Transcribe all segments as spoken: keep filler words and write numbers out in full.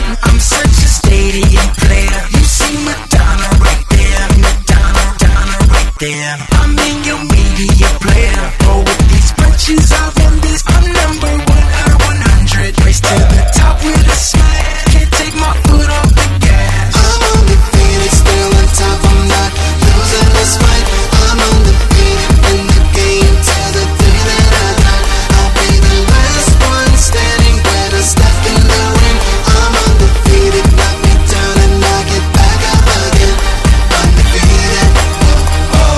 I'm such a stadium player. You see Madonna right there, Madonna, Madonna right there. I'm in your media player. Roll with these punches, I run this. I'm number one out of one hundred. Race to the top with a smash. Can't take my foot off the gas. I'm undefeated, still on top. I'm not losing this fight. I'm undefeated in the game till the day that I die. I'll be the last one standing when I step in the ring. I'm undefeated, knock me down and I get back up again. Undefeated, oh, oh,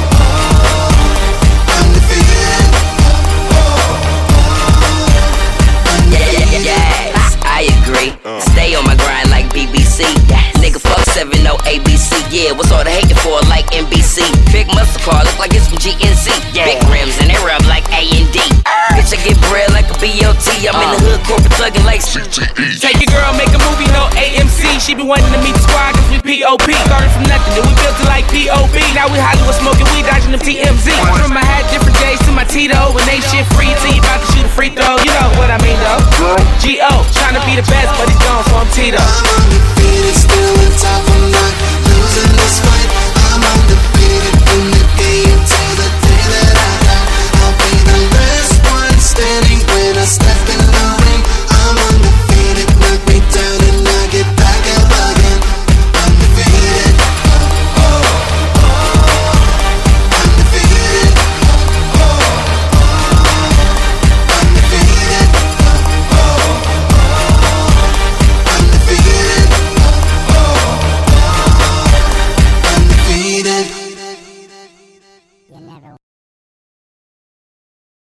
oh. Undefeated, oh, oh, oh. Yeah, yeah, yeah, I agree. Uh. Stay on my grind like B B C. Nigga, fuck seven oh A B C. Yeah, what's all the hating for like N B C? Big muscle car, look like it's from G N C. Yeah. Big rims and they rub like A and D. Bitch, I get bread like a B O T. I'm in the hood, corporate thuggin' like C T E. Take your girl, make a movie, no A M C. She been wanting to meet the squad, cause we P O P. Started from nothing, then we built it like P O B. Now we Hollywood smoking, we dodging them T M Z. From my hat, different J's to my Tito. When they shit free, till you about to shoot a free throw. You know what I mean, though. G O, trying to be the best, but he's gone, so I'm Tito. I'm undefeated, still on top. I'm not losing this fight. I'm undefeated in the game till the day that I die. I'll be the last one standing when I step in the ring. I'm undefeated, knock me down and I get back up again. Undefeated, oh, oh, oh. Undefeated, oh, oh, oh. Undefeated, oh, oh, oh. Undefeated, oh, oh, oh. Undefeated. You never